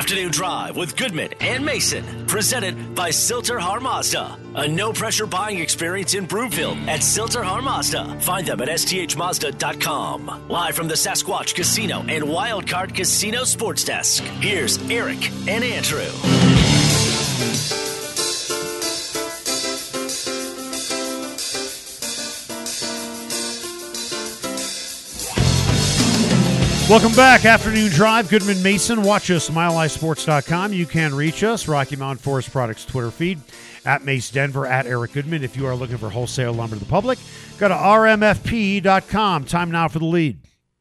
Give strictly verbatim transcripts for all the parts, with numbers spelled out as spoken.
Afternoon Drive with Goodman and Mason, presented by Silter-Har Mazda. A no-pressure buying experience in Broomfield at Silter-Har Mazda. Find them at S T H Mazda dot com. Live from the Sasquatch Casino and Wildcard Casino Sports Desk, here's Eric and Andrew. Welcome back. Afternoon Drive, Goodman Mason. Watch us, mile high sports dot com. You can reach us, Rocky Mountain Forest Products Twitter feed, at Mace Denver, at Eric Goodman. If you are looking for wholesale lumber to the public, go to R M F P dot com. Time now for the lead.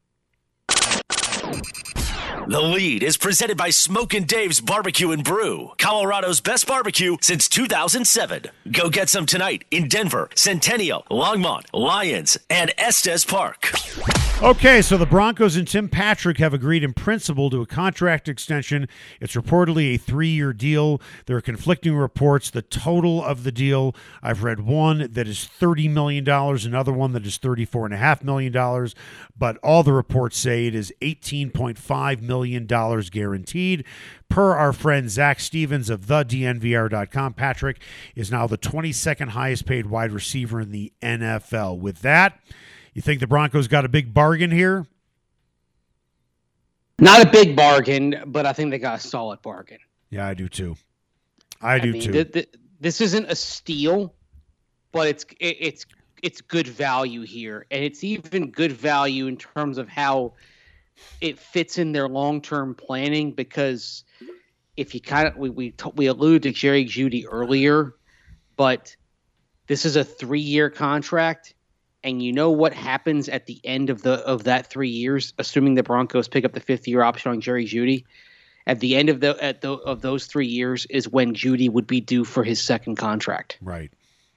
The Lead is presented by Smokin' Dave's Barbecue and Brew, Colorado's best barbecue since two thousand seven. Go get some tonight in Denver, Centennial, Longmont, Lyons, and Estes Park. Okay, so the Broncos and Tim Patrick have agreed in principle to a contract extension. It's reportedly a three-year deal. There are conflicting reports. The total of the deal, I've read one that is thirty million dollars, another one that is thirty-four point five million dollars, but all the reports say it is eighteen point five million dollars guaranteed. Per our friend Zach Stevens of the D N V R dot com, Patrick is now the twenty-second highest paid wide receiver in the N F L. With that, you think the Broncos got a big bargain here? Not a big bargain, but I think they got a solid bargain. Yeah, I do too. I, I do mean, too. Th- th- this isn't a steal, but it's it, it's it's good value here, and it's even good value in terms of how it fits in their long-term planning. Because if you kind of we we t- we alluded to Jerry Jeudy earlier, but this is a three-year contract. And you know what happens at the end of the of that three years, assuming the Broncos pick up the fifth year option on Jerry Jeudy. At the end of the at the of those three years is when Jeudy would be due for his second contract. Right.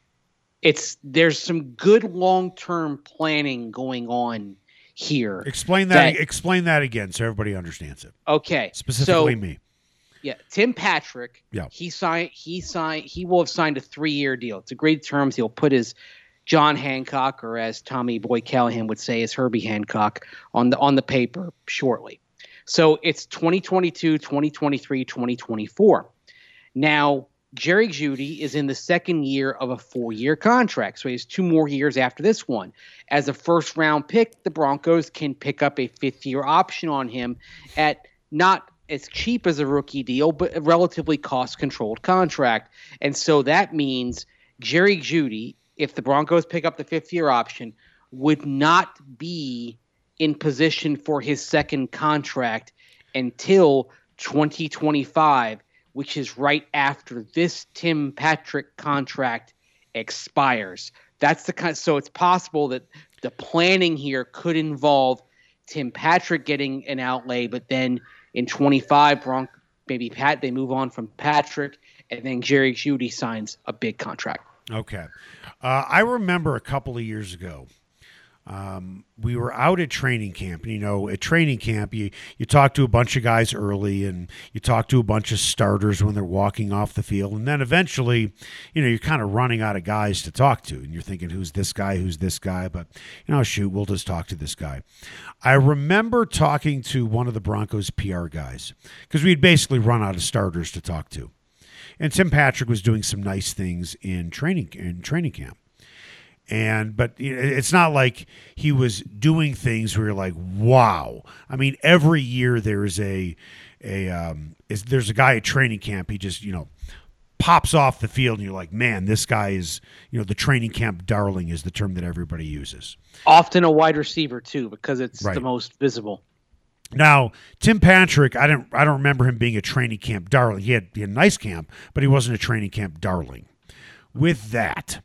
It's there's some good long term planning going on here. Explain that, that. Explain that again, so everybody understands it. Okay. Specifically, so, me. Yeah, Tim Patrick. Yeah. He signed. He signed. He will have signed a three year deal. It's agreed terms. He'll put his John Hancock, or as Tommy Boy Callahan would say, is Herbie Hancock, on the on the paper shortly. So it's twenty twenty-two, twenty twenty-three, twenty twenty-four. Now, Jerry Jeudy is in the second year of a four-year contract, so he has two more years after this one. As a first-round pick, the Broncos can pick up a fifth-year option on him at not as cheap as a rookie deal, but a relatively cost-controlled contract. And so that means Jerry Jeudy, if the Broncos pick up the fifth-year option, would not be in position for his second contract until twenty twenty-five, which is right after this Tim Patrick contract expires. That's the kind. So it's possible that the planning here could involve Tim Patrick getting an outlay, but then in twenty-five, Bronc maybe Pat they move on from Patrick, and then Jerry Jeudy signs a big contract. Okay. Uh, I remember a couple of years ago, um, we were out at training camp. And, you know, at training camp, you, you talk to a bunch of guys early, and you talk to a bunch of starters when they're walking off the field. And then eventually, you know, you're kind of running out of guys to talk to. And you're thinking, who's this guy? Who's this guy? But, you know, shoot, we'll just talk to this guy. I remember talking to one of the Broncos P R guys because we'd basically run out of starters to talk to. And Tim Patrick was doing some nice things in training in training camp. And but it's not like he was doing things where you're like, wow. I mean, every year there's a a um, is there's a guy at training camp. He just, you know, pops off the field, and you're like, man, this guy is, you know, the training camp darling is the term that everybody uses. Often a wide receiver too, because it's right. the most visible. Now, Tim Patrick, I don't I don't remember him being a training camp darling. He had, he had a nice camp, but he wasn't a training camp darling. With that,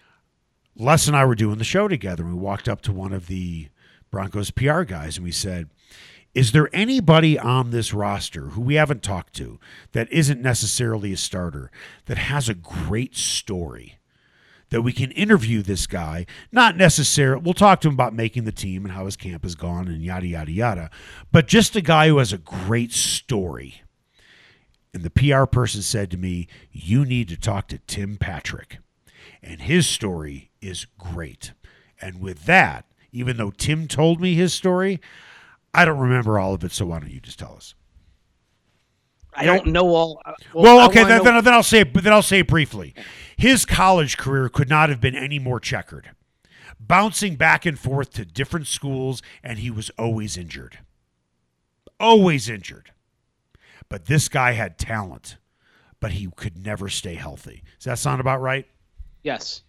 Les and I were doing the show together, and we walked up to one of the Broncos P R guys, and we said, is there anybody on this roster who we haven't talked to that isn't necessarily a starter that has a great story? That we can interview this guy, not necessarily, we'll talk to him about making the team and how his camp has gone and yada, yada, yada, but just a guy who has a great story. And the P R person said to me, you need to talk to Tim Patrick. And his story is great. And with that, even though Tim told me his story, I don't remember all of it, so why don't you just tell us? I don't know all. Uh, well, well, okay, then, then, then, then I'll say it. Then I'll say it briefly. His college career could not have been any more checkered, bouncing back and forth to different schools, and he was always injured. Always injured. But this guy had talent, but he could never stay healthy. Does that sound about right? Yes.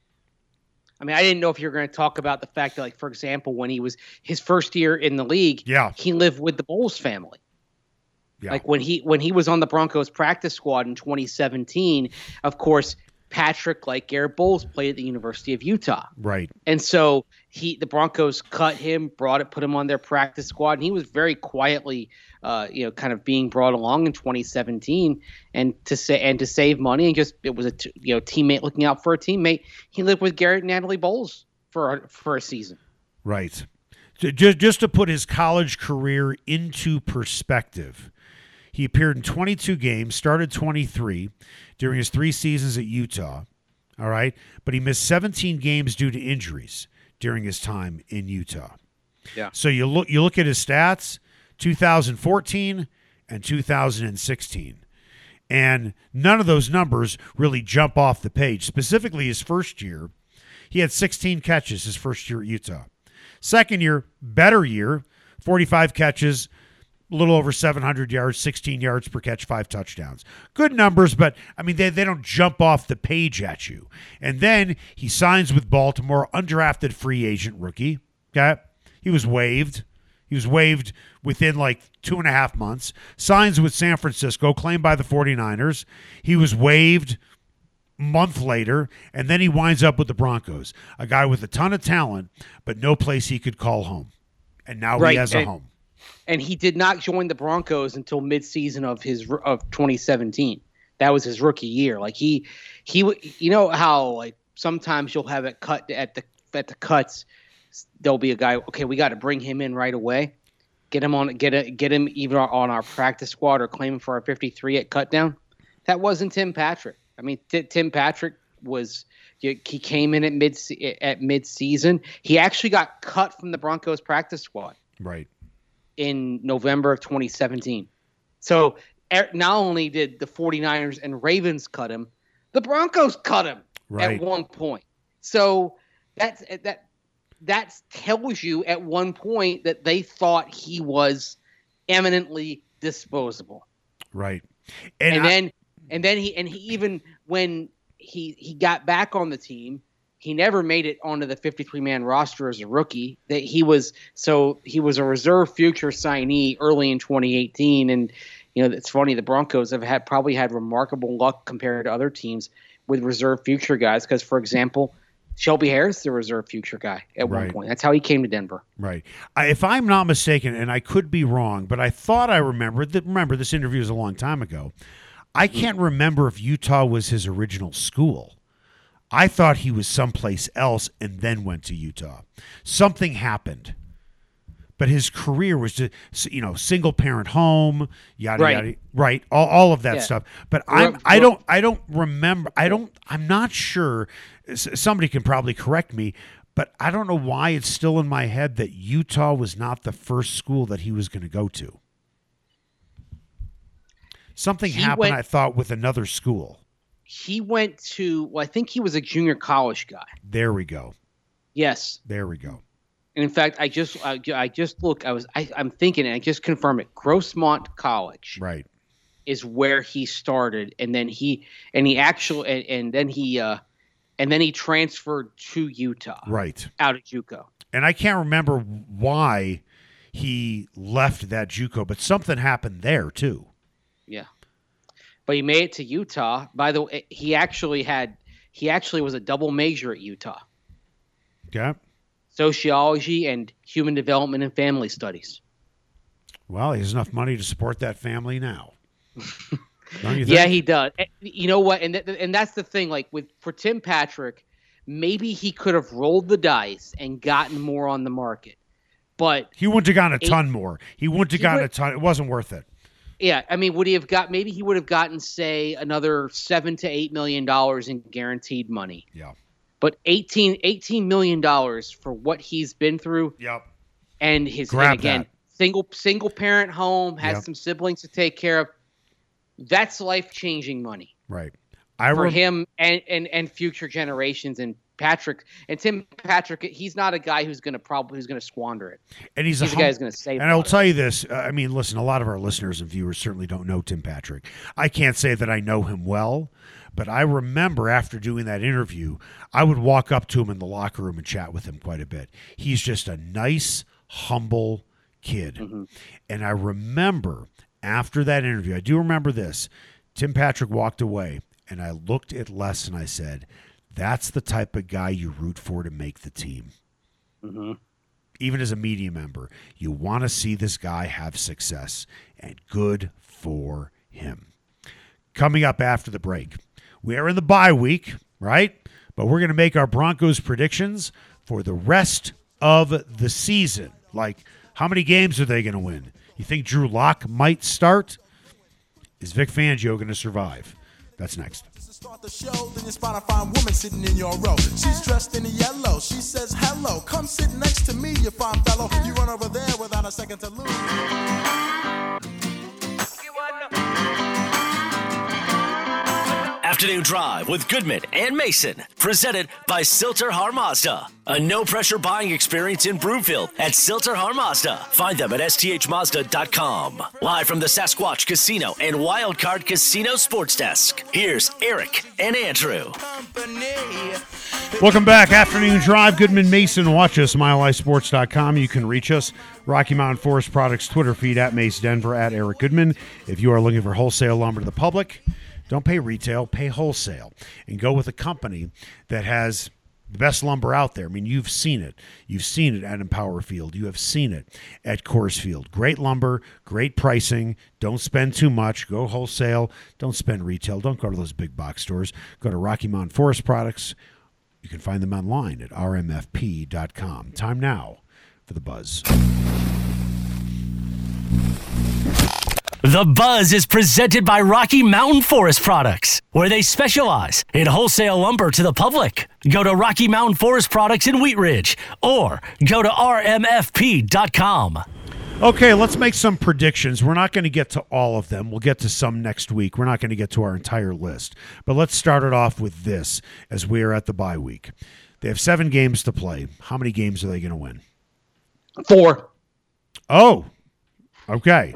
I mean, I didn't know if you were going to talk about the fact that, like, for example, when he was his first year in the league, yeah. he lived with the Bowles family. Yeah. Like when he when he was on the Broncos practice squad in twenty seventeen, of course, Patrick, like Garrett Bowles, played at the University of Utah. Right. And so he the Broncos cut him, brought it, put him on their practice squad, and he was very quietly, uh, you know, kind of being brought along in twenty seventeen, and to say and to save money and just it was a t- you know teammate looking out for a teammate. He lived with Garrett and Natalie Bowles for a, for a season. Right. Just just to put his college career into perspective. He appeared in twenty-two games, started twenty-three during his three seasons at Utah, all right? But he missed seventeen games due to injuries during his time in Utah. Yeah. So you look you look at his stats, two thousand fourteen and two thousand sixteen. And none of those numbers really jump off the page. Specifically his first year, he had sixteen catches his first year at Utah. Second year, better year, forty-five catches, a little over seven hundred yards, sixteen yards per catch, five touchdowns. Good numbers, but, I mean, they, they don't jump off the page at you. And then he signs with Baltimore, undrafted free agent rookie. Okay? He was waived. He was waived within like two and a half months. Signs with San Francisco, claimed by the 49ers. He was waived a month later, and then he winds up with the Broncos, a guy with a ton of talent, but no place he could call home. And now right. he has a and, home. And he did not join the Broncos until midseason of his of twenty seventeen. That was his rookie year. Like he, he, you know how like sometimes you'll have it cut at the at the cuts. There'll be a guy. Okay, we got to bring him in right away. Get him on. Get a, Get him even on our practice squad or claim him for our fifty-three at cut down. That wasn't Tim Patrick. I mean, T- Tim Patrick was. He came in at mid at mid season. He actually got cut from the Broncos practice squad. Right. In November of twenty seventeen. So not only did the 49ers and Ravens cut him, the Broncos cut him right. at one point. So that's that that tells you at one point that they thought he was eminently disposable. Right. And, And, and I, then and then he and he even when he he got back on the team, he never made it onto the fifty-three man roster as a rookie. That he was so he was a reserve future signee early in twenty eighteen, and you know it's funny. The Broncos have had probably had remarkable luck compared to other teams with reserve future guys. Because for example, Shelby Harris, the reserve future guy at right. one point. That's how he came to Denver. Right. I, if I'm not mistaken, and I could be wrong, but I thought I remembered that. Remember, this interview was a long time ago. I can't remember if Utah was his original school. I thought he was someplace else and then went to Utah. Something happened. But his career was just, you know, single parent home, yada right. yada, right? All, all of that yeah. stuff. But I'm I don't I don't remember I don't I'm not sure. Somebody can probably correct me, but I don't know why it's still in my head that Utah was not the first school that he was going to go to. Something he happened, went, I thought, with another school. He went to, well, I think he was a junior college guy. There we go. Yes. There we go. And in fact, I just, I, I just look, I was, I, I'm thinking, and I just confirmed it. Grossmont College, right, is where he started, and then he, and he actually, and, and then he, uh, and then he transferred to Utah, right, out of JUCO. And I can't remember why he left that JUCO, but something happened there too. Yeah. But he made it to Utah. By the way, he actually had he actually was a double major at Utah. Okay. Sociology and human development and family studies. Well, he has enough money to support that family now. Don't you think? Yeah, he does. You know what? And th- and that's the thing. Like with for Tim Patrick, maybe he could have rolled the dice and gotten more on the market, but he wouldn't have gotten a ton eight, more. He wouldn't have gotten would, a ton. It wasn't worth it. Yeah, I mean, would he have got? Maybe he would have gotten, say, another seven to eight million dollars in guaranteed money. Yeah. But eighteen, eighteen million dollars for what he's been through. Yep. And his Grab and again that. single single parent home, has yep. some siblings to take care of. That's life-changing money. Right. I for rem- him and, and, and future generations. And Patrick and Tim Patrick, he's not a guy who's going to probably who's going to squander it. And he's, he's a, a hum- guy who's going to save. And I'll tell you this. Uh, I mean, listen, a lot of our listeners and viewers certainly don't know Tim Patrick. I can't say that I know him well, but I remember after doing that interview, I would walk up to him in the locker room and chat with him quite a bit. He's just a nice, humble kid. Mm-hmm. And I remember after that interview, I do remember this. Tim Patrick walked away, and I looked at Les and I said, that's the type of guy you root for to make the team. Mm-hmm. Even as a media member, you want to see this guy have success, and good for him. Coming up after the break, we are in the bye week, right? But we're going to make our Broncos predictions for the rest of the season. Like, how many games are they going to win? You think Drew Lock might start? Is Vic Fangio going to survive? That's next. Start the show, then you spot a fine woman sitting in your row. She's dressed in yellow. She says, hello, come sit next to me, you fine fellow. You run over there without a second to lose. Afternoon Drive with Goodman and Mason, presented by Silter Har Mazda. A no-pressure buying experience in Broomfield at Silter Har Mazda. Find them at S T H Mazda dot com. Live from the Sasquatch Casino and Wildcard Casino Sports Desk, here's Eric and Andrew. Welcome back. Afternoon Drive, Goodman, Mason. Watch us, mile high sports dot com. You can reach us. Rocky Mountain Forest Products Twitter feed at Mace Denver, at Eric Goodman. If you are looking for wholesale lumber to the public, don't pay retail, pay wholesale, and go with a company that has the best lumber out there. I mean, you've seen it. You've seen it at Empower Field. You have seen it at Coors Field. Great lumber, great pricing. Don't spend too much. Go wholesale. Don't spend retail. Don't go to those big box stores. Go to Rocky Mountain Forest Products. You can find them online at R M F P dot com. Time now for the Buzz. The Buzz is presented by Rocky Mountain Forest Products, where they specialize in wholesale lumber to the public. Go to Rocky Mountain Forest Products in Wheat Ridge or go to R M F P dot com. Okay, let's make some predictions. We're not going to get to all of them. We'll get to some next week. We're not going to get to our entire list. But let's start it off with this as we are at the bye week. They have seven games to play. How many games are they going to win? Four. Oh, okay.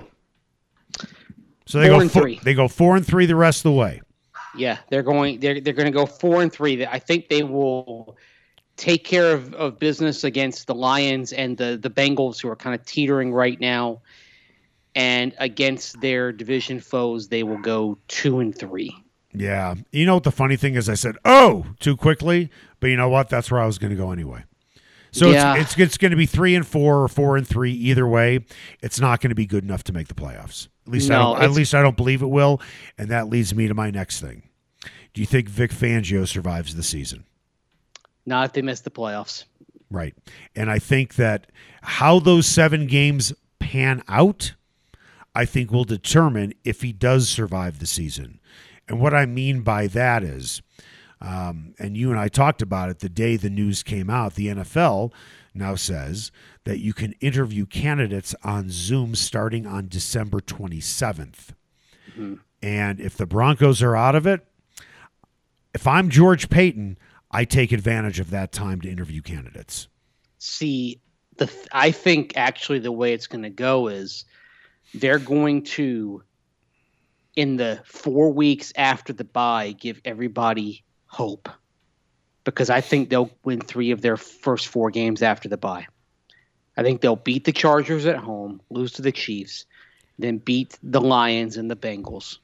So they four go and four, three. They go four and three the rest of the way. Yeah, they're going. They're they're going to go four and three. I think they will take care of, of business against the Lions and the the Bengals, who are kind of teetering right now, and against their division foes, they will go two and three. Yeah, you know what the funny thing is? I said, "Oh," too quickly, but you know what? That's where I was going to go anyway. So yeah. it's it's, it's going to be three and four or four and three either way. It's not going to be good enough to make the playoffs. At least no, I don't, at least I don't believe it will. And that leads me to my next thing. Do you think Vic Fangio survives the season? Not if they miss the playoffs. Right. And I think that how those seven games pan out, I think will determine if he does survive the season. And what I mean by that is, um, and you and I talked about it the day the news came out, the N F L now says that you can interview candidates on Zoom starting on December twenty-seventh. Mm-hmm. And if the Broncos are out of it, if I'm George Paton, I take advantage of that time to interview candidates. See, the I think actually the way it's going to go is they're going to, in the four weeks after the bye, give everybody hope. Because I think they'll win three of their first four games after the bye. I think they'll beat the Chargers at home, lose to the Chiefs, then beat the Lions and the Bengals,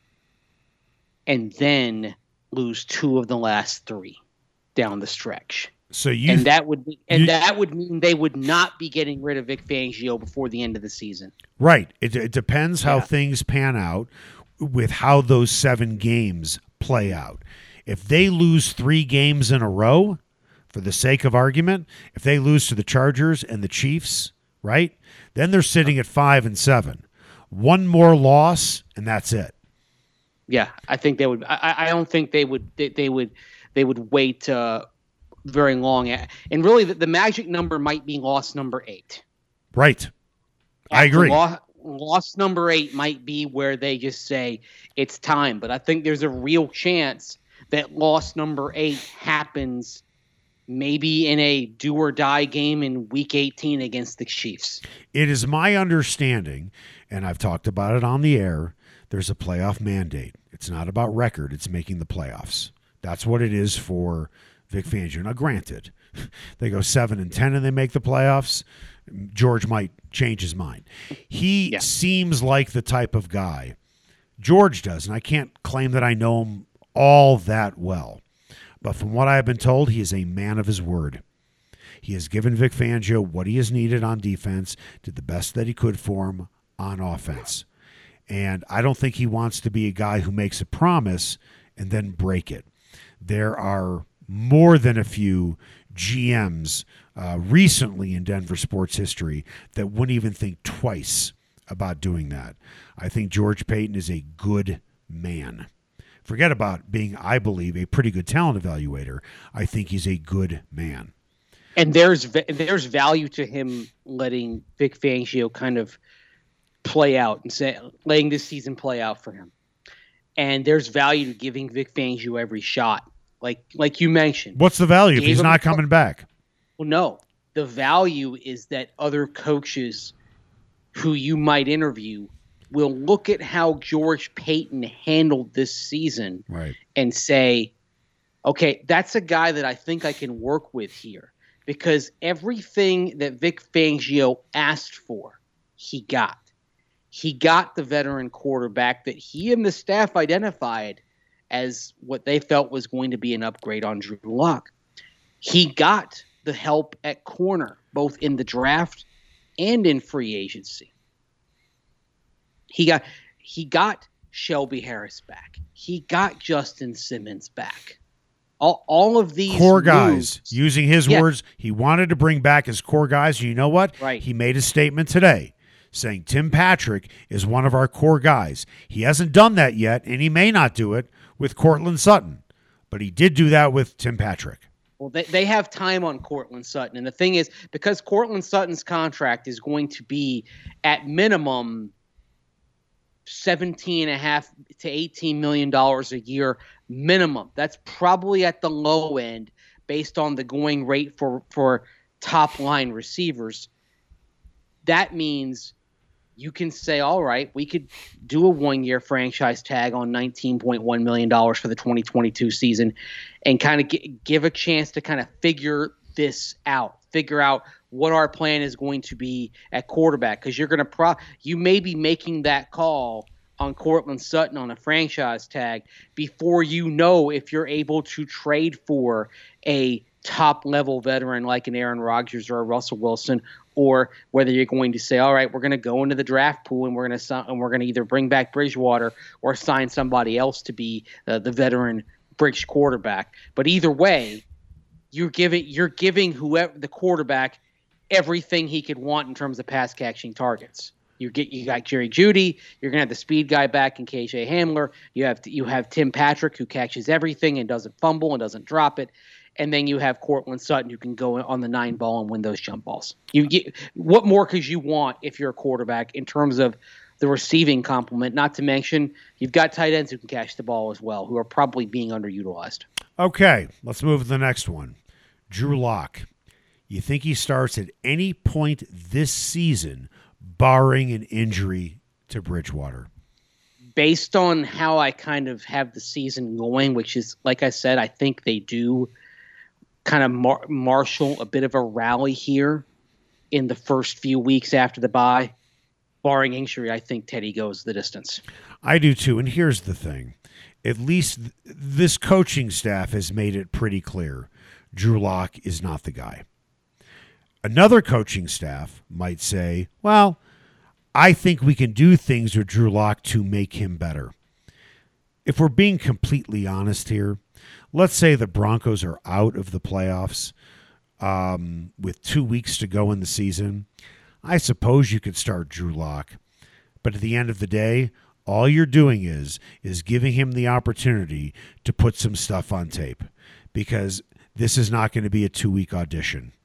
and then lose two of the last three down the stretch. So you and that would be, and you, that would mean they would not be getting rid of Vic Fangio before the end of the season. Right. It, it depends how yeah. things pan out with how those seven games play out. If they lose three games in a row, for the sake of argument, if they lose to the Chargers and the Chiefs, right, then they're sitting at five and seven. One more loss, and that's it. Yeah, I think they would. I, I don't think they would. They, they would. They would wait uh, very long. And really, the, the magic number might be loss number eight. Right. I agree. Loss, loss number eight might be where they just say it's time. But I think there's a real chance that loss number eight happens maybe in a do or die game in week eighteen against the Chiefs. It is my understanding, and I've talked about it on the air, there's a playoff mandate. It's not about record. It's making the playoffs. That's what it is for Vic Fangio. Now, granted, they go seven and ten and they make the playoffs. George might change his mind. He yeah. seems like the type of guy. George does, and I can't claim that I know him all that well. But from what I have been told, he is a man of his word. He has given Vic Fangio what he has needed on defense, did the best that he could for him on offense. And I don't think he wants to be a guy who makes a promise and then break it. There are more than a few G Ms uh, recently in Denver sports history that wouldn't even think twice about doing that. I think George Paton is a good man. Forget about being, I believe, a pretty good talent evaluator. I think he's a good man. And there's there's value to him letting Vic Fangio kind of play out and say, letting this season play out for him. And there's value to giving Vic Fangio every shot. Like like you mentioned. What's the value if he's not coming back? Well, no. The value is that other coaches who you might interview will look at how George Paton handled this season right. and say, okay, that's a guy that I think I can work with here. Because everything that Vic Fangio asked for, he got. He got the veteran quarterback that he and the staff identified as what they felt was going to be an upgrade on Drew Lock. He got the help at corner, both in the draft and in free agency. He got he got Shelby Harris back. He got Justin Simmons back. All, all of these core guys, moves, using his yeah. words, he wanted to bring back his core guys. You know what? Right. He made a statement today saying Tim Patrick is one of our core guys. He hasn't done that yet, and he may not do it with Courtland Sutton, but he did do that with Tim Patrick. Well, they, they have time on Courtland Sutton. And the thing is, because Courtland Sutton's contract is going to be at minimum seventeen and a half to eighteen million dollars a year minimum. That's probably at the low end based on the going rate for, for top line receivers. That means you can say, all right, we could do a one-year franchise tag on nineteen point one million dollars for the twenty twenty-two season and kind of g- give a chance to kind of figure this out, figure out what our plan is going to be at quarterback. Because you're going to pro- you may be making that call on Courtland Sutton on a franchise tag before you know if you're able to trade for a top-level veteran like an Aaron Rodgers or a Russell Wilson, or whether you're going to say, all right, we're going to go into the draft pool and we're going to and we're going to either bring back Bridgewater or sign somebody else to be uh, the veteran bridge quarterback. But either way, you're giving you're giving whoever the quarterback everything he could want in terms of pass catching targets. You get you got Jerry Jeudy. You're gonna have the speed guy back in K J Hamler. You have you have Tim Patrick who catches everything and doesn't fumble and doesn't drop it. And then you have Courtland Sutton who can go on the nine ball and win those jump balls. You get what more could you want if you're a quarterback in terms of the receiving complement? Not to mention you've got tight ends who can catch the ball as well, who are probably being underutilized. Okay, let's move to the next one. Drew Lock. You think he starts at any point this season, barring an injury to Bridgewater? Based on how I kind of have the season going, which is, like I said, I think they do kind of mar- marshal a bit of a rally here in the first few weeks after the bye. Barring injury, I think Teddy goes the distance. I do too, and here's the thing. At least th- this coaching staff has made it pretty clear Drew Lock is not the guy. Another coaching staff might say, well, I think we can do things with Drew Lock to make him better. If we're being completely honest here, let's say the Broncos are out of the playoffs um, with two weeks to go in the season. I suppose you could start Drew Lock. But at the end of the day, all you're doing is is giving him the opportunity to put some stuff on tape, because this is not going to be a two-week audition.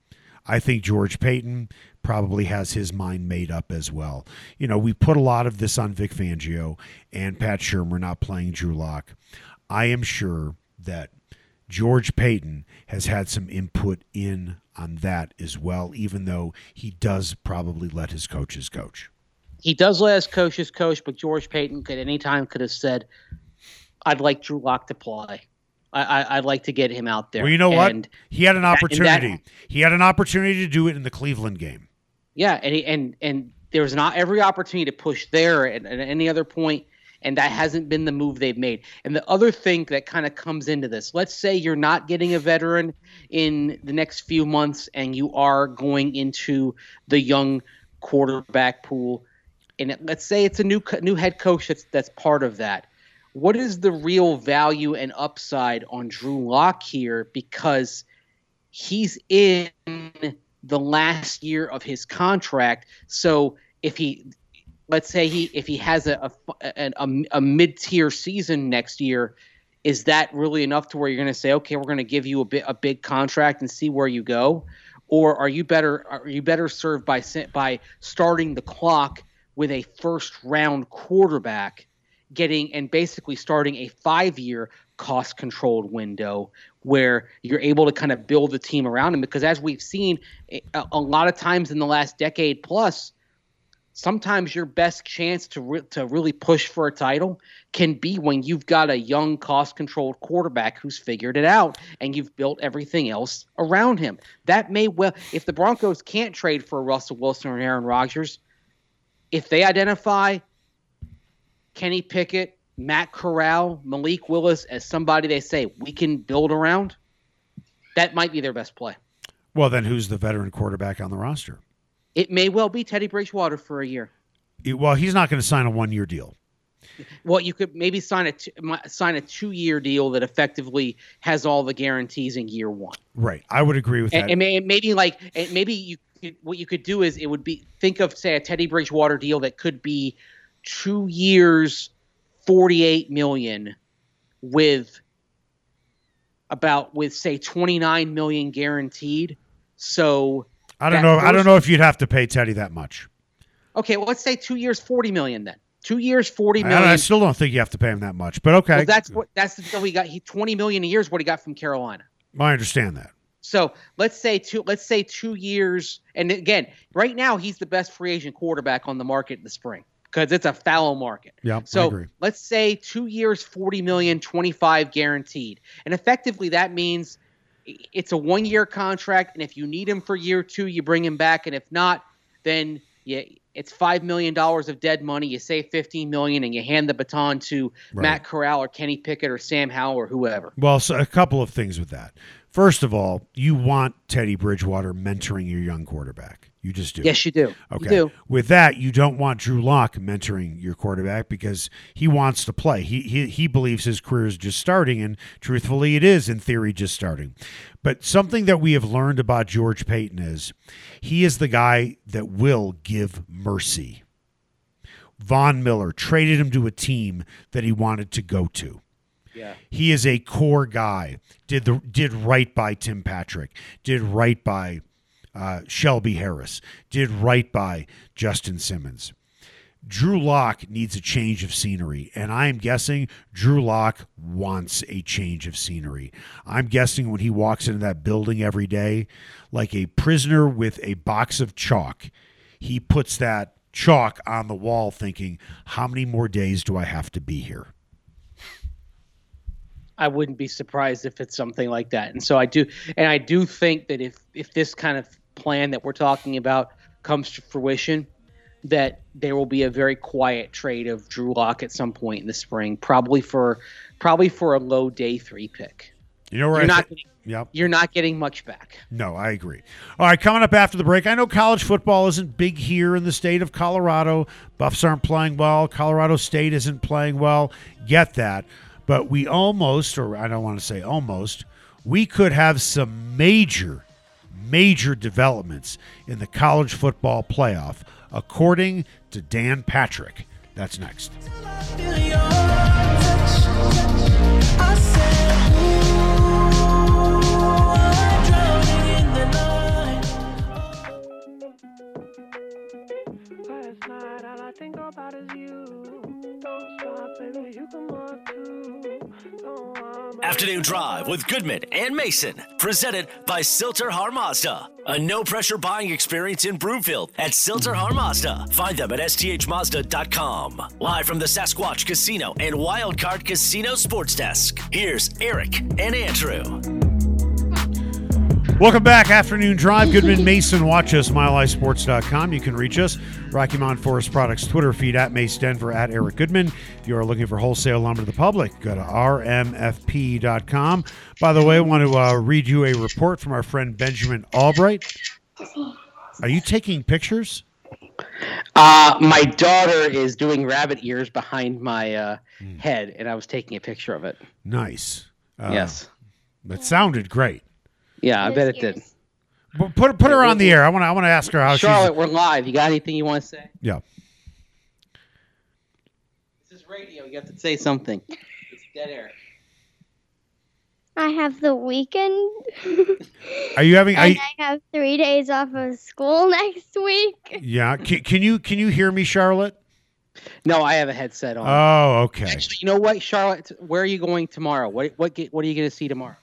I think George Payton probably has his mind made up as well. You know, we put a lot of this on Vic Fangio and Pat Shurmur not playing Drew Lock. I am sure that George Payton has had some input in on that as well, even though he does probably let his coaches coach. He does let his coaches coach, but George Payton could any time could have said, I'd like Drew Lock to play. I, I, I'd like to get him out there. Well, you know and what? He had an opportunity. That, he had an opportunity to do it in the Cleveland game. Yeah, and he, and and there's not every opportunity to push there at, at any other point, and that hasn't been the move they've made. And the other thing that kind of comes into this, let's say you're not getting a veteran in the next few months, and you are going into the young quarterback pool, and it, let's say it's a new new head coach that's that's part of that. What is the real value and upside on Drew Lock here? Because he's in the last year of his contract. So if he, let's say he, if he has a, a, a, a mid-tier season next year, is that really enough to where you're going to say, okay, we're going to give you a bit, a big contract and see where you go? Or are you better, are you better served by, by starting the clock with a first round quarterback, getting and basically starting a five-year cost-controlled window where you're able to kind of build the team around him? Because as we've seen a, a lot of times in the last decade plus, sometimes your best chance to re- to really push for a title can be when you've got a young cost-controlled quarterback who's figured it out and you've built everything else around him. That may well, if the Broncos can't trade for Russell Wilson or Aaron Rodgers, if they identify Kenny Pickett, Matt Corral, Malik Willis as somebody they say we can build around, that might be their best play. Well, then who's the veteran quarterback on the roster? It may well be Teddy Bridgewater for a year. It, well, he's not going to sign a one-year deal. Well, you could maybe sign a t- sign a two-year deal that effectively has all the guarantees in year one. Right, I would agree with and, that. And maybe like and maybe you could, what you could do is it would be think of say a Teddy Bridgewater deal that could be two years, forty-eight million dollars with about with say twenty-nine million dollars guaranteed. So I don't know. First, I don't know if you'd have to pay Teddy that much. Okay, well, let's say two years, forty million dollars then. Two years, forty million I, dollars. I still don't think you have to pay him that much, but okay. Well, that's what that's the deal we got. He twenty million dollars a year is what he got from Carolina. I understand that. So let's say two. Let's say two years, and again, right now he's the best free agent quarterback on the market in the spring because it's a fallow market. Yeah, so I agree. Let's say two years, forty million dollars, twenty-five guaranteed, and effectively that means it's a one-year contract, and if you need him for year two, you bring him back, and if not, then yeah, it's five million dollars of dead money. You save fifteen million dollars, and you hand the baton to right. Matt Corral or Kenny Pickett or Sam Howell or whoever. Well, so a couple of things with that. First of all, you want Teddy Bridgewater mentoring your young quarterback. You just do. Yes, you do. Okay. You do. With that, you don't want Drew Lock mentoring your quarterback because he wants to play. He, he he believes his career is just starting, and truthfully, it is in theory just starting. But something that we have learned about George Payton is he is the guy that will give mercy. Von Miller traded him to a team that he wanted to go to. Yeah. He is a core guy. Did the did right by Tim Patrick. Did right by uh, Shelby Harris. Did right by Justin Simmons. Drew Lock needs a change of scenery, and I am guessing Drew Lock wants a change of scenery. I'm guessing when he walks into that building every day, like a prisoner with a box of chalk, he puts that chalk on the wall thinking, how many more days do I have to be here? I wouldn't be surprised if it's something like that. And so I do, and I do think that if, if this kind of plan that we're talking about comes to fruition, that there will be a very quiet trade of Drew Lock at some point in the spring, probably for probably for a low day three pick. You know where you're I not th- getting, yep. you're not getting much back. No, I agree. All right, coming up after the break, I know college football isn't big here in the state of Colorado. Buffs aren't playing well. Colorado State isn't playing well. Get that. But we almost, or I don't want to say almost, we could have some major, major developments in the college football playoff, according to Dan Patrick. That's next. Afternoon Drive with Goodman and Mason, presented by Silter Har Mazda. A no-pressure buying experience in Broomfield at Silter Har Mazda. Find them at S T H Mazda dot com. Live from the Sasquatch Casino and Wildcard Casino Sports Desk, here's Eric and Andrew. Welcome back, Afternoon Drive. Goodman, Mason. Watch us, mile high sports dot com. You can reach us, Rocky Mountain Forest Products Twitter feed, at Mace Denver, at Eric Goodman. If you are looking for wholesale lumber to the public, go to R M F P dot com. By the way, I want to uh, read you a report from our friend Benjamin Albright. Are you taking pictures? Uh, my daughter is doing rabbit ears behind my uh, mm. head, and I was taking a picture of it. Nice. Uh, yes. That sounded great. Yeah, I bet it did. Put put, put her on the air. I want to I want to ask her how Charlotte, she's... we're live. You got anything you want to say? Yeah. This is radio. You have to say something. It's dead air. I have the weekend. Are you having? And I, I have three days off of school next week. Yeah. Can, can you can you hear me, Charlotte? No, I have a headset on. Oh, okay. Actually, you know what, Charlotte? Where are you going tomorrow? What what what are you going to see tomorrow?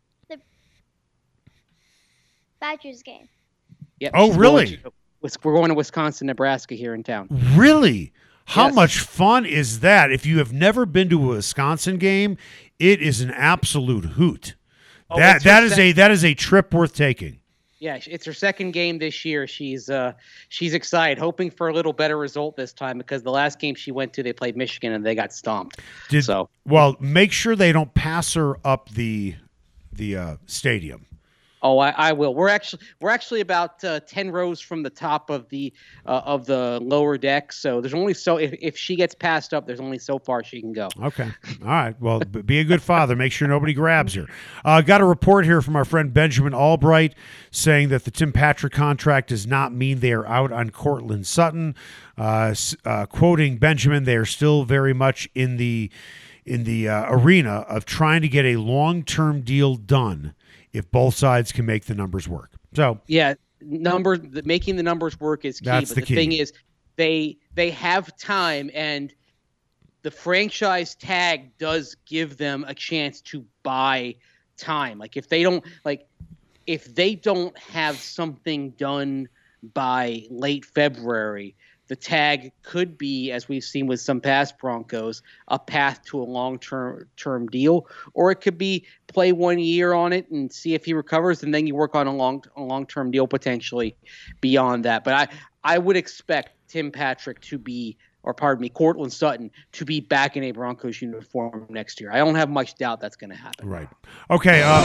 Badgers game. Yep, oh, really? To, we're going to Wisconsin, Nebraska here in town. Really? How yes. much fun is that? If you have never been to a Wisconsin game, it is an absolute hoot. Oh, that that is sec- a that is a trip worth taking. Yeah, it's her second game this year. She's uh, she's excited, hoping for a little better result this time because the last game she went to, they played Michigan and they got stomped. Did, so, well, make sure they don't pass her up the the uh, stadium. Oh, I, I will. We're actually we're actually about uh, ten rows from the top of the uh, of the lower deck. So there's only so if, if she gets passed up, there's only so far she can go. Okay, all right. Well, be a good father. Make sure nobody grabs her. Uh, got a report here from our friend Benjamin Albright saying that the Tim Patrick contract does not mean they are out on Cortland Sutton. Uh, uh, quoting Benjamin, they are still very much in the in the uh, arena of trying to get a long-term deal done. If both sides can make the numbers work. So yeah, numbers making the numbers work is key. That's but the, the key. thing is, they they have time, and the franchise tag does give them a chance to buy time. Like if they don't like, if they don't have something done by late February, the tag could be, as we've seen with some past Broncos, a path to a long-term term deal, or it could be play one year on it and see if he recovers, and then you work on a long a long-term deal potentially beyond that. But I, I would expect Tim Patrick to be, or pardon me, Cortland Sutton to be back in a Broncos uniform next year. I don't have much doubt that's going to happen. Right. Okay. Uh,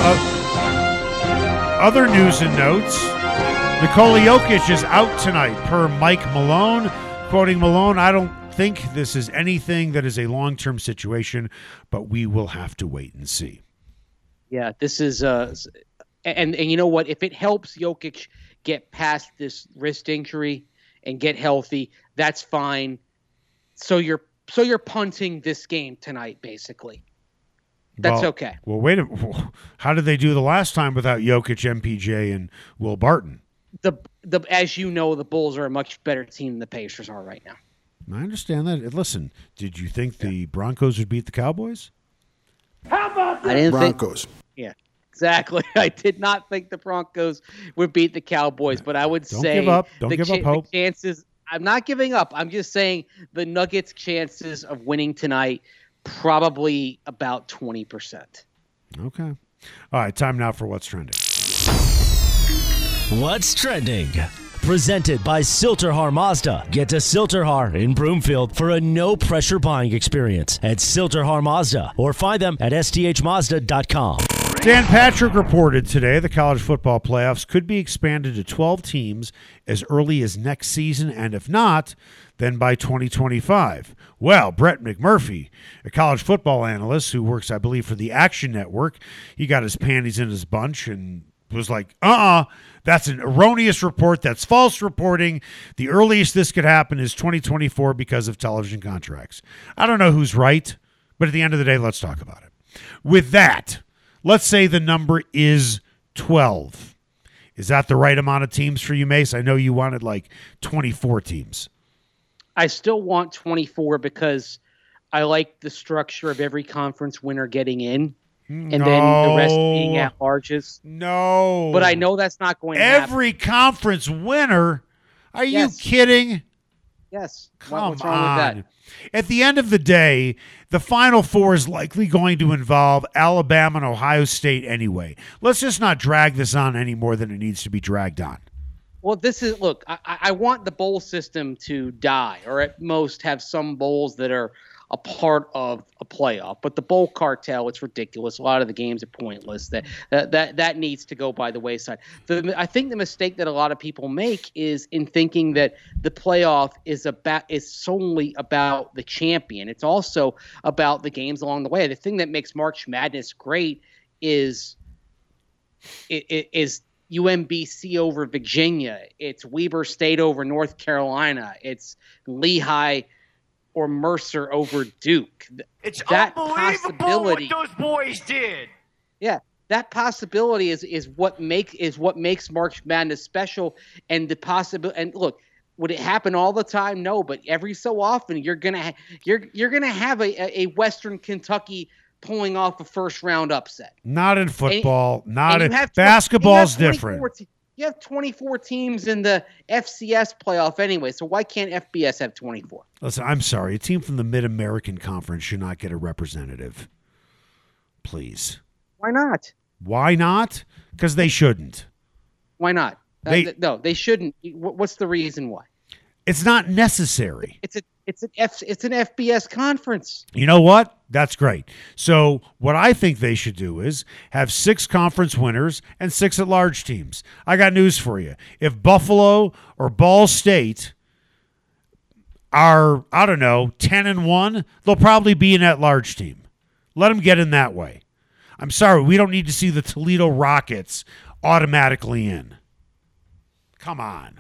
uh, other news and notes. Nikola Jokic is out tonight, per Mike Malone. Quoting Malone, I don't think this is anything that is a long-term situation, but we will have to wait and see. Yeah, this is uh, and and you know what? If it helps Jokic get past this wrist injury and get healthy, that's fine. So you're so you're punting this game tonight, basically. That's well, okay. Well, wait a minute. How did they do the last time without Jokic, M P J, and Will Barton? The the as you know, the Bulls are a much better team than the Pacers are right now. I understand that. Listen, did you think the Broncos would beat the Cowboys? How about that? I didn't Broncos. Think, yeah, exactly. I did not think the Broncos would beat the Cowboys, but I would Don't say give up. Don't the give cha- up hope. The chances. I'm not giving up. I'm just saying the Nuggets' chances of winning tonight probably about twenty percent. Okay. All right. Time now for What's Trending. What's Trending? Presented by Silter Har Mazda. Get to Silter Har in Broomfield for a no-pressure buying experience at Silter Har Mazda, or find them at S T H Mazda dot com. Dan Patrick reported today the college football playoffs could be expanded to twelve teams as early as next season, and if not, then by twenty twenty-five. Well, Brett McMurphy, a college football analyst who works, I believe, for the Action Network, he got his panties in his bunch and was like, uh-uh, that's an erroneous report. That's false reporting. The earliest this could happen is twenty twenty-four because of television contracts. I don't know who's right, but at the end of the day, let's talk about it. With that, let's say the number is twelve. Is that the right amount of teams for you, Mace? I know you wanted like twenty-four teams. I still want twenty-four because I like the structure of every conference winner getting in. and then the rest being at larges. No. But I know that's not going to happen. Every conference winner? Are Yes. you kidding? Yes. Come What's wrong on. with that? At the end of the day, the Final Four is likely going to involve Alabama and Ohio State anyway. Let's just not drag this on any more than it needs to be dragged on. Well, this is look. I, I want the bowl system to die, or at most have some bowls that are a part of a playoff. But the bowl cartel, it's ridiculous. A lot of the games are pointless. That that that, that needs to go by the wayside. The, I think the mistake that a lot of people make is in thinking that the playoff is about is solely about the champion. It's also about the games along the way. The thing that makes March Madness great is it, it is. U M B C over Virginia. It's Weber State over North Carolina. It's Lehigh or Mercer over Duke. It's that unbelievable possibility, what those boys did. Yeah, that possibility is is what make is what makes March Madness special. And the possibility. And look, would it happen all the time? No, but every so often you're gonna ha- you're you're gonna have a, a Western Kentucky pulling off a first round upset. Not in football. And, not and in have, basketball's different. Te- you have twenty-four teams in the F C S playoff anyway, so why can't F B S have twenty-four? Listen, I'm sorry. A team from the Mid-American Conference should not get a representative. Please. Why not? Why not? Because they shouldn't. Why not? They, uh, no, they shouldn't. What's the reason why? It's not necessary. It's a it's an F it's an F B S conference. You know what? That's great. So what I think they should do is have six conference winners and six at-large teams. I got news for you. If Buffalo or Ball State are, I don't know, ten and one, they'll probably be an at-large team. Let them get in that way. I'm sorry, we don't need to see the Toledo Rockets automatically in. Come on.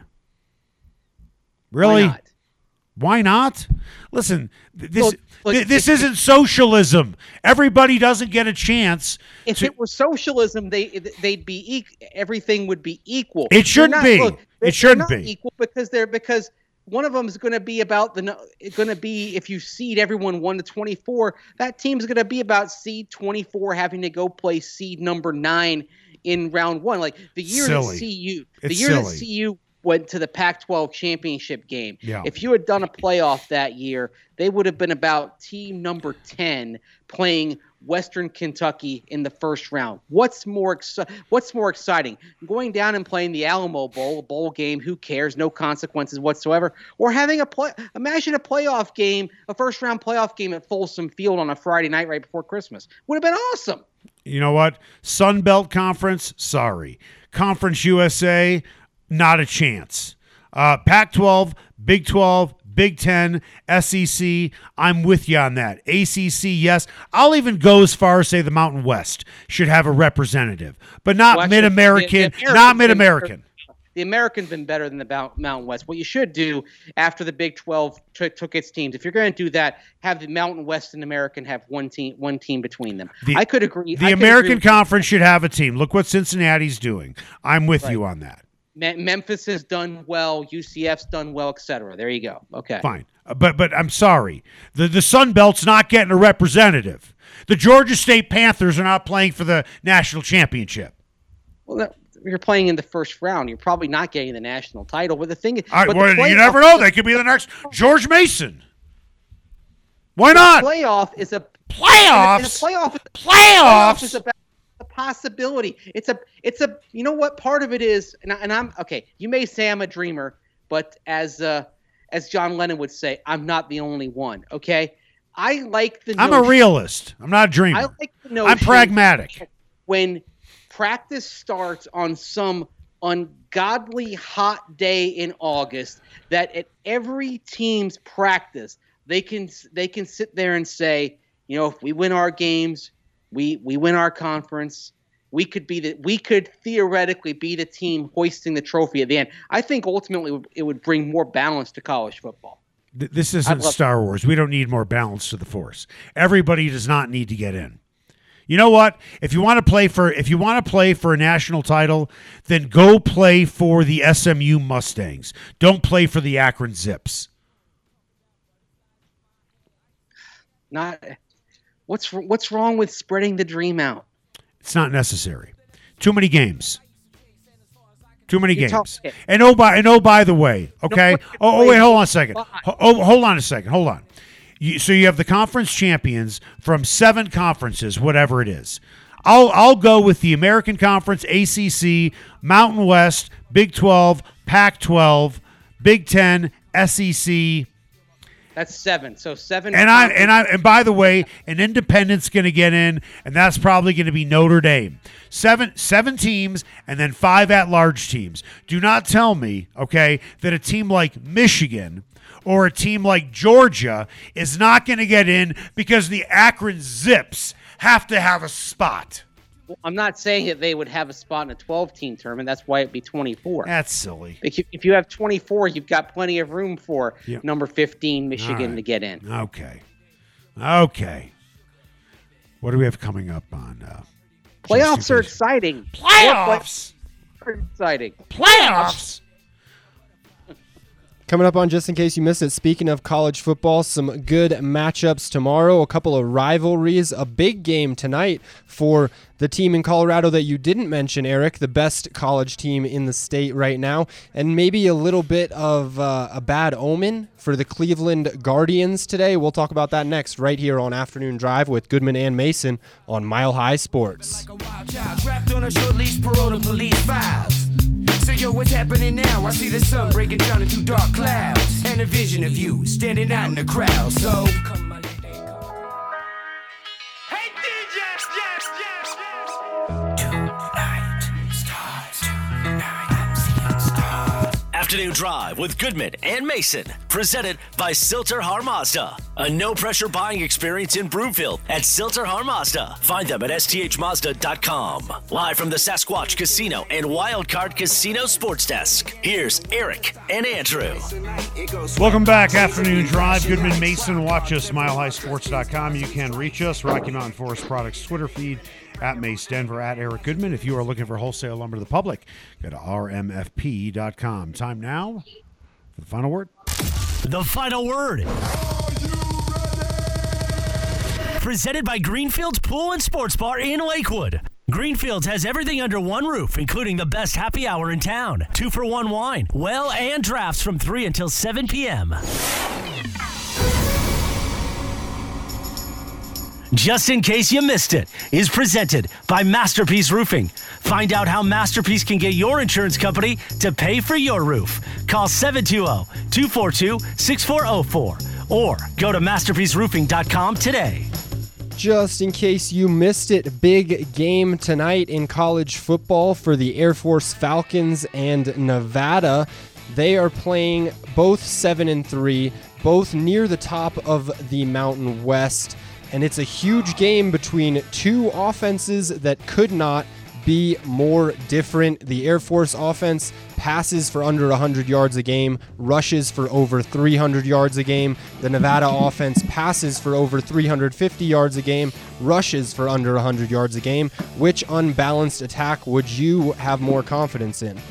Really? Why not? Why not? Listen, th- this Look, look, th- this if- isn't socialism. Everybody doesn't get a chance. If to- it were socialism, they they'd be e- everything would be equal. It shouldn't They're be. not- look, It they're shouldn't not be. equal because they're because one of them is going to be about the going to be if you seed everyone one to twenty-four, that team's going to be about seed twenty-four having to go play seed number nine in round one. Like the year Silly. that C U, the It's year silly. that C U went to the Pac twelve championship game. Yeah. If you had done a playoff that year, they would have been about team number ten playing Western Kentucky in the first round. What's more exci- What's more exciting? Going down and playing the Alamo Bowl, a bowl game, who cares, no consequences whatsoever, or having a play imagine a playoff game, a first round playoff game at Folsom Field on a Friday night right before Christmas. Would have been awesome. You know what? Sun Belt Conference, sorry. Conference U S A, not a chance. Uh, Pac twelve, Big twelve, Big ten, S E C, I'm with you on that. A C C, yes. I'll even go as far as say the Mountain West should have a representative, but not Well, actually, Mid-American, the- the not Americans Mid-American. The American's been better than the Mount- Mountain West. What you should do after the Big twelve t- took its teams, if you're going to do that, have the Mountain West and American have one team, one team between them. The- I could agree. The I could American agree with- Conference should have a team. Look what Cincinnati's doing. I'm with you on that. Me- Memphis has done well. U C F's done well, et cetera. There you go. Okay. Fine. Uh, But but I'm sorry. The the Sun Belt's not getting a representative. The Georgia State Panthers are not playing for the national championship. Well, that, you're playing in the first round. You're probably not getting the national title. But the thing is, All right, but the well, you playoff- never know. They could be the next George Mason. Why not? Playoff is a Playoffs? is a playoff. Playoffs? is about a possibility. It's a it's a you know what part of it is, and, I, and I'm okay. You may say I'm a dreamer, but as uh, as John Lennon would say, I'm not the only one. Okay, I like the. I'm a notion- realist. I'm not a dreamer. I like the notion I'm pragmatic. when practice starts on some ungodly hot day in August, that at every team's practice they can they can sit there and say, you know, if we win our games, we we win our conference, we could be the we could theoretically be the team hoisting the trophy at the end. I think ultimately it would, it would bring more balance to college football. Th- This isn't love- Star Wars. We don't need more balance to the force. Everybody does not need to get in. You know what? If you want to play for if you want to play for a national title, then go play for the S M U Mustangs. Don't play for the Akron Zips. Not What's what's wrong with spreading the dream out? It's not necessary. Too many games. Too many You're games. talking- And oh by and oh by the way, okay. wait, Oh, oh wait. wait, hold on a second. Why? Ho- Oh, hold on a second. Hold on. You, so you have the conference champions from seven conferences, whatever it is. I'll I'll go with the American Conference, A C C, Mountain West, Big twelve, Pac twelve, Big ten, S E C. That's seven. So seven. And I and I and by the way, an independent's going to get in, and that's probably going to be Notre Dame. Seven seven teams, and then five at-large teams. Do not tell me, okay, that a team like Michigan or a team like Georgia is not going to get in because the Akron Zips have to have a spot. I'm not saying that they would have a spot in a twelve-team tournament. That's why it'd be twenty-four. That's silly. If you, if you have twenty-four, you've got plenty of room for Yep. number fifteen Michigan All right. to get in. Okay. Okay. What do we have coming up on uh, Playoffs Just are in case? exciting. Playoffs? Playoffs are exciting. Playoffs? Coming up on Just In Case You Missed It, speaking of college football, some good matchups tomorrow, a couple of rivalries, a big game tonight for the team in Colorado that you didn't mention, Eric, the best college team in the state right now, and maybe a little bit of uh, a bad omen for the Cleveland Guardians today. We'll talk about that next right here on Afternoon Drive with Goodman and Mason on Mile High Sports. Like a wild child trapped on a short leash, parole to police files. So yo, what's happening now? I see the sun breaking down into dark clouds, and a vision of you standing out in the crowd. So come my lady, go. Hey D J, yes, yes, yes. Tonight, stars, tonight, I'm seeing stars. Afternoon Drive with Goodman and Mason, presented by Silter Har Mazda. A no-pressure buying experience in Broomfield at Silter Har Mazda. Find them at S T H Mazda dot com. Live from the Sasquatch Casino and Wildcard Casino Sports Desk, here's Eric and Andrew. Welcome back, Afternoon Drive. Goodman Mason. Watch us, mile high sports dot com. You can reach us, Rocky Mountain Forest Products Twitter feed, at Mace Denver, at Eric Goodman. If you are looking for wholesale lumber to the public, go to R M F P dot com. Time now for the final word. The final word. Presented by Greenfields Pool and Sports Bar in Lakewood. Greenfields has everything under one roof, including the best happy hour in town. Two for one wine, well, and drafts from three until seven p.m. Just in case you missed it, is presented by Masterpiece Roofing. Find out how Masterpiece can get your insurance company to pay for your roof. Call seven two zero, two four two, six four zero four or go to masterpiece roofing dot com today. Just in case you missed it, big game tonight in college football for the Air Force Falcons and Nevada. They are playing both seven and three, both near the top of the Mountain West. And it's a huge game between two offenses that could not be more different. The Air Force offense passes for under one hundred yards a game, rushes for over three hundred yards a game. The Nevada offense passes for over three hundred fifty yards a game, rushes for under one hundred yards a game. Which unbalanced attack would you have more confidence in?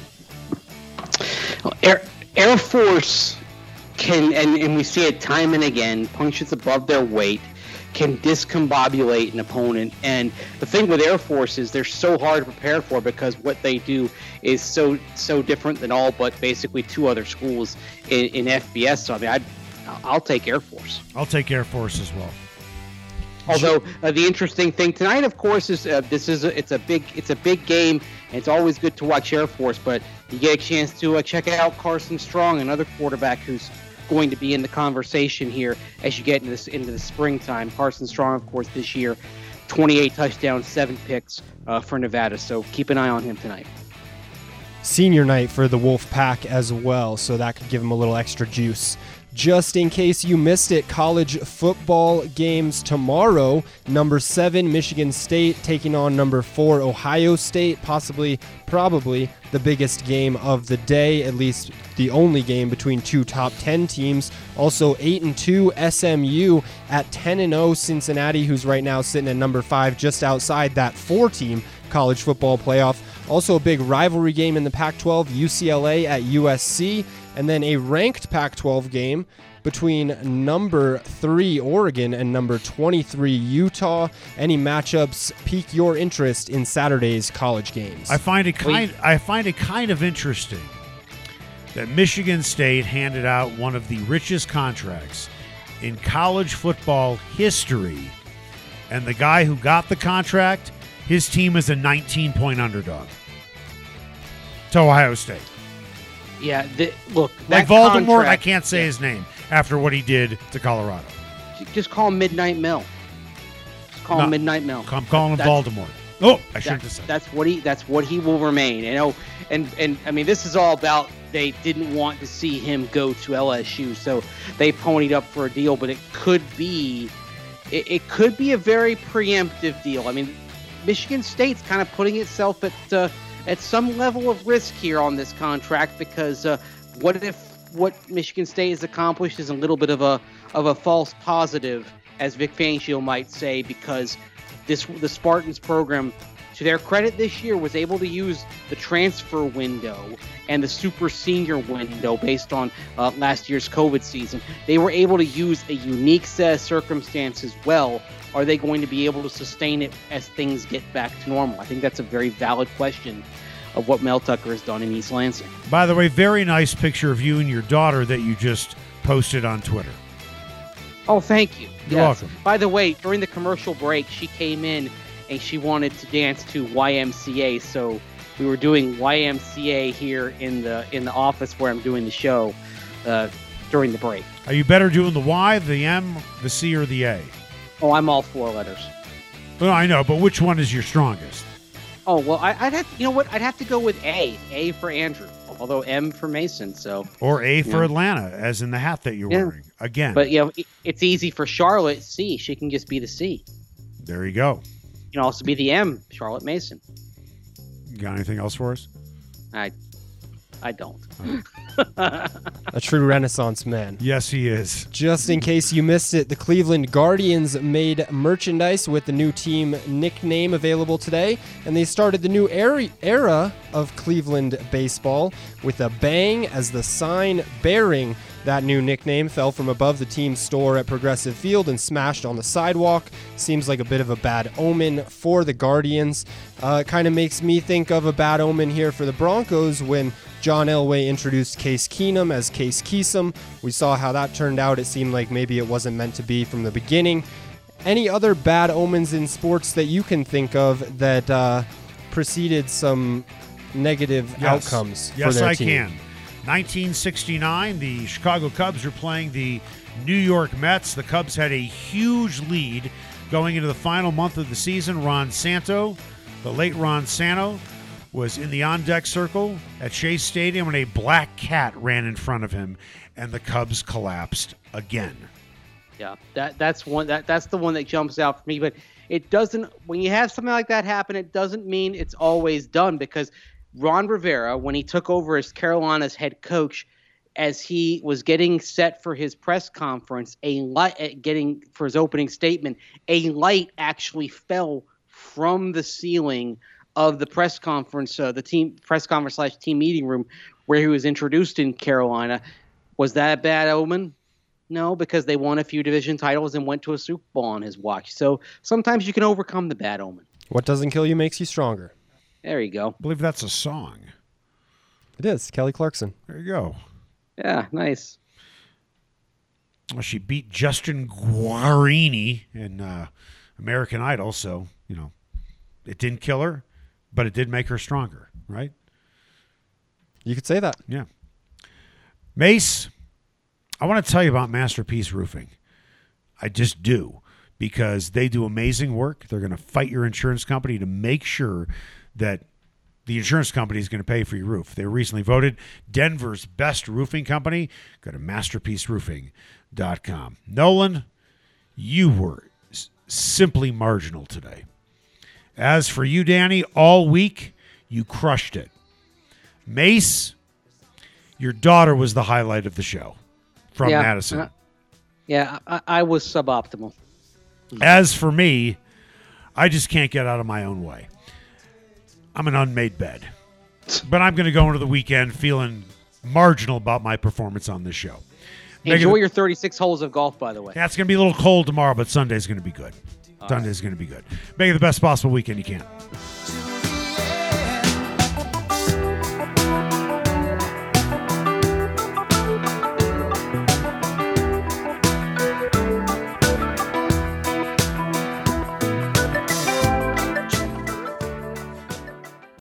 Air, Air Force can, and, and we see it time and again, punches above their weight, can discombobulate an opponent. And the thing with Air Force is they're so hard to prepare for because what they do is so so different than all but basically two other schools in, in F B S. So I mean, I'd, I'll take Air Force. I'll take Air Force as well. Although uh, the interesting thing tonight, of course, is uh, this is a, it's a big it's a big game, and it's always good to watch Air Force. But you get a chance to uh, check out Carson Strong, another quarterback who's going to be in the conversation here as you get into this into the springtime. Carson Strong, of course, this year, twenty-eight touchdowns, seven picks uh, for Nevada. So keep an eye on him tonight. Senior night for the Wolf Pack as well, so that could give him a little extra juice. Just in case you missed it, college football games tomorrow. Number seven, Michigan State taking on number four, Ohio State. Possibly, probably the biggest game of the day, at least the only game between two top ten teams. Also, eight and two S M U at ten and oh Cincinnati, who's right now sitting at number five, just outside that four team college football playoff. Also a big rivalry game in the Pac twelve, U C L A at U S C, and then a ranked Pac twelve game between number three Oregon and number twenty-three Utah. Any matchups pique your interest in Saturday's college games? I find it kind. I find it kind of interesting that Michigan State handed out one of the richest contracts in college football history, and the guy who got the contract, his team is a nineteen-point underdog to Ohio State. Yeah, the, look, Like that Voldemort, contract- I can't say yeah. his name after what he did to Colorado. Just call him Midnight Mill. Just call No, him Midnight Mill. I'm calling him That's- Voldemort. Oh, I shouldn't That, have said. that's what he. That's what he will remain. You know, and and I mean, this is all about they didn't want to see him go to L S U, so they ponied up for a deal. But it could be, it, it could be a very preemptive deal. I mean, Michigan State's kind of putting itself at uh, at some level of risk here on this contract because uh, what if what Michigan State has accomplished is a little bit of a of a false positive, as Vic Fangio might say, because this the Spartans program, to their credit this year, was able to use the transfer window and the super senior window based on uh, last year's COVID season. They were able to use a unique set of circumstances well. Are they going to be able to sustain it as things get back to normal? I think that's a very valid question of what Mel Tucker has done in East Lansing. By the way, very nice picture of you and your daughter that you just posted on Twitter. Oh, thank you. You're Yes. welcome. By the way, during the commercial break, she came in and she wanted to dance to Y M C A, so we were doing Y M C A here in the in the office where I'm doing the show uh, during the break. Are you better doing the Y, the M, the C, or the A? Oh, I'm all four letters. Well, I know, but which one is your strongest? Oh, well, I, I'd have you know what? I'd have to go with A. A for Andrew, although M for Mason. So, Or A for Yeah. Atlanta, as in the hat that you're Yeah. wearing. Again, but you know, it, it's easy for Charlotte. C. She can just be the C. there you go. You can also be the M. Charlotte Mason. You got anything else for us? I, I don't. A true Renaissance man. Yes, he is. Just in case you missed it, the Cleveland Guardians made merchandise with the new team nickname available today, and they started the new era era of Cleveland baseball with a bang as the sign bearing that new nickname fell from above the team's store at Progressive Field and smashed on the sidewalk. Seems like a bit of a bad omen for the Guardians. Uh, it kind of makes me think of a bad omen here for the Broncos when John Elway introduced Case Keenum as Case Keesum. We saw how that turned out. It seemed like maybe it wasn't meant to be from the beginning. Any other bad omens in sports that you can think of that uh, preceded some negative Yes. outcomes Yes, for their I team? can. nineteen sixty-nine, the Chicago Cubs were playing the New York Mets. The Cubs had a huge lead going into the final month of the season. Ron Santo, the late Ron Santo, was in the on-deck circle at Shea Stadium, and a black cat ran in front of him, and the Cubs collapsed again. Yeah, that that's one that that's the one that jumps out for me. But it doesn't. When you have something like that happen, it doesn't mean it's always done, because Ron Rivera, when he took over as Carolina's head coach, as he was getting set for his press conference, a light getting for his opening statement, a light actually fell from the ceiling of the press conference, uh, the team press conference slash team meeting room where he was introduced in Carolina. Was that a bad omen? No, because they won a few division titles and went to a Super Bowl on his watch. So sometimes you can overcome the bad omen. What doesn't kill you makes you stronger. There you go. I believe that's a song. It is. Kelly Clarkson. There you go. Yeah, nice. Well, she beat Justin Guarini in uh, American Idol, so, you know, it didn't kill her, but it did make her stronger, right? You could say that. Yeah. Mace, I want to tell you about Masterpiece Roofing. I just do, because they do amazing work. They're going to fight your insurance company to make sure that the insurance company is going to pay for your roof. They were recently voted Denver's best roofing company. Go to masterpiece roofing dot com. Nolan, you were s- simply marginal today. As for you, Danny, all week, you crushed it. Mace, your daughter was the highlight of the show from Yeah, Madison. uh, Yeah, I, I was suboptimal. As for me, I just can't get out of my own way. I'm an unmade bed. But I'm going to go into the weekend feeling marginal about my performance on this show. Enjoy Megan, your thirty-six holes of golf, by the way. yeah, it's going to be a little cold tomorrow, but Sunday's going to be good. All Sunday's going to be good. Make it the best possible weekend you can.